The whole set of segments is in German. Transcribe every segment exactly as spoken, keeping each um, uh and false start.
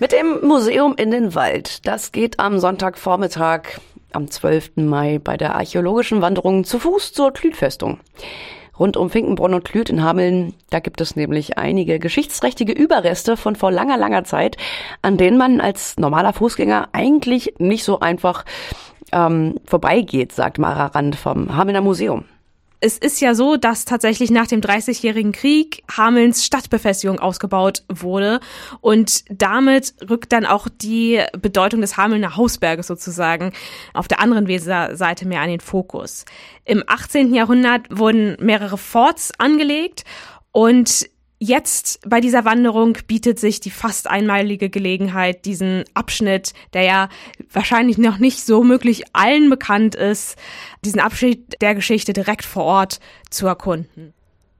Mit dem Museum in den Wald. Das geht am Sonntagvormittag, am zwölften Mai, bei der archäologischen Wanderung zu Fuß zur Klütfestung. Rund um Finkenbrunn und Klüt in Hameln, da gibt es nämlich einige geschichtsträchtige Überreste von vor langer, langer Zeit, an denen man als normaler Fußgänger eigentlich nicht so einfach ähm, vorbeigeht, sagt Mara Rand vom Hamelner Museum. Es ist ja so, dass tatsächlich nach dem Dreißigjährigen Krieg Hamelns Stadtbefestigung ausgebaut wurde und damit rückt dann auch die Bedeutung des Hamelner Hausberges sozusagen auf der anderen Weserseite mehr an den Fokus. Im achtzehnten Jahrhundert wurden mehrere Forts angelegt und jetzt bei dieser Wanderung bietet sich die fast einmalige Gelegenheit, diesen Abschnitt, der ja wahrscheinlich noch nicht so möglich allen bekannt ist, diesen Abschnitt der Geschichte direkt vor Ort zu erkunden.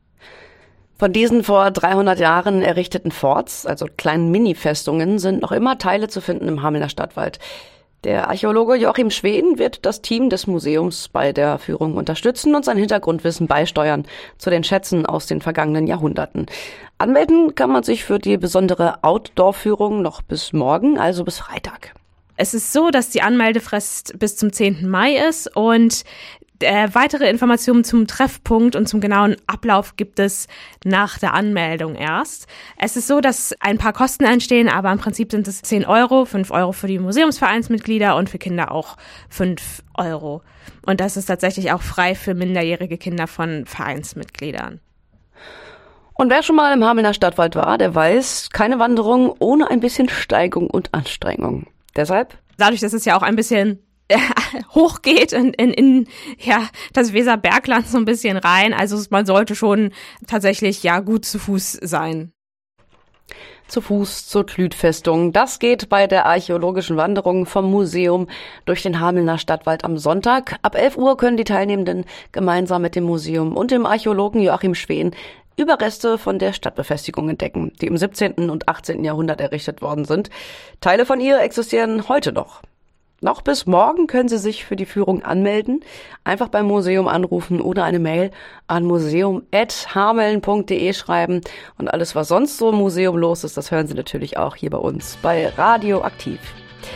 Von diesen vor dreihundert Jahren errichteten Forts, also kleinen Mini-Festungen, sind noch immer Teile zu finden im Hamelner Stadtwald. Der Archäologe Joachim Schweden wird das Team des Museums bei der Führung unterstützen und sein Hintergrundwissen beisteuern zu den Schätzen aus den vergangenen Jahrhunderten. Anmelden kann man sich für die besondere Outdoor-Führung noch bis morgen, also bis Freitag. Es ist so, dass die Anmeldefrist bis zum zehnten Mai ist und äh, weitere Informationen zum Treffpunkt und zum genauen Ablauf gibt es nach der Anmeldung erst. Es ist so, dass ein paar Kosten entstehen, aber im Prinzip sind es zehn Euro, fünf Euro für die Museumsvereinsmitglieder und für Kinder auch fünf Euro. Und das ist tatsächlich auch frei für minderjährige Kinder von Vereinsmitgliedern. Und wer schon mal im Hamelner Stadtwald war, der weiß, keine Wanderung ohne ein bisschen Steigung und Anstrengung. Deshalb? Dadurch, dass es ja auch ein bisschen hochgeht in, in, in ja, das Weserbergland so ein bisschen rein. Also man sollte schon tatsächlich ja gut zu Fuß sein. Zu Fuß zur Klütfestung. Das geht bei der archäologischen Wanderung vom Museum durch den Hamelner Stadtwald am Sonntag. Ab elf Uhr können die Teilnehmenden gemeinsam mit dem Museum und dem Archäologen Joachim Schweden Überreste von der Stadtbefestigung entdecken, die im siebzehnten und achtzehnten Jahrhundert errichtet worden sind. Teile von ihr existieren heute noch. Noch bis morgen können Sie sich für die Führung anmelden. Einfach beim Museum anrufen oder eine Mail an museum at hameln punkt de schreiben. Und alles, was sonst so im Museum los ist, das hören Sie natürlich auch hier bei uns bei Radio Aktiv.